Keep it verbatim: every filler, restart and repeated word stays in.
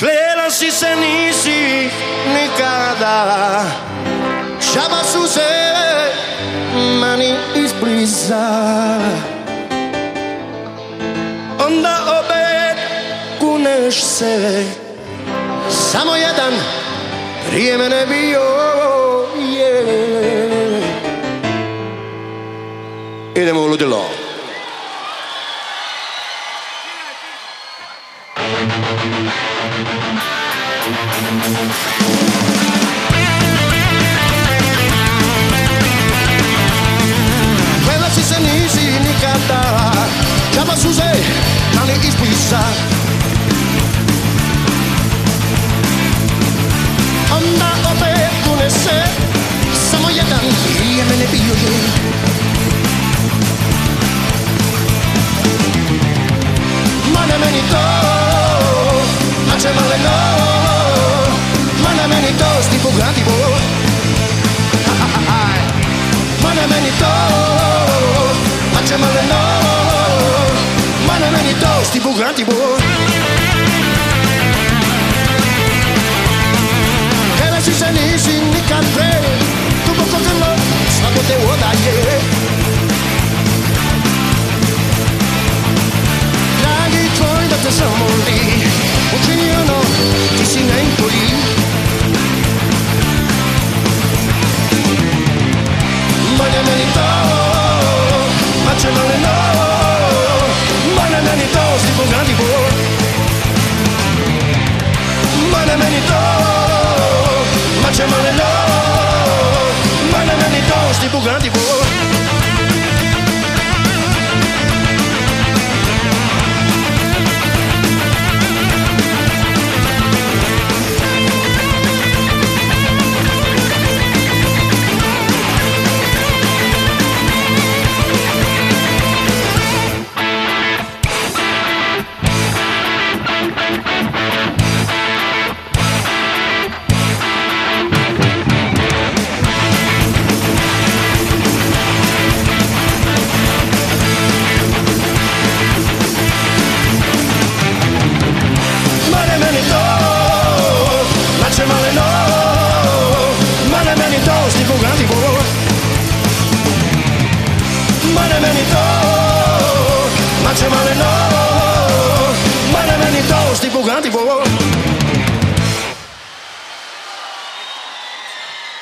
Klela si se nisi nikada, žaba su se mani izbliza. Onda opet kuneš se, samo jedan prije mene bio, yeah. Idemo u ludilo. Klela si se nisi nikada, žaba su se mani izbliza. Onda opet kuneš se, samo jedan prije mene bio je. Mana meni to, mače maleno, mana meni to, sti pograndivo. Mana meni to, mače maleno, mana meni to, sti pograndivo. Klela si se nisi nikad pre, duboko grlo, slabo te odaje. Dragi tvoj da te zamoli, učini ono, ti si najbolji. Mana meni to, mače maleno, mana meni to, sti pograndivo. Mana meni to, mače maleno, mana meni to, sti pograndivo. Mana meni to, mače maleno, mana meni to, sti pograndivo.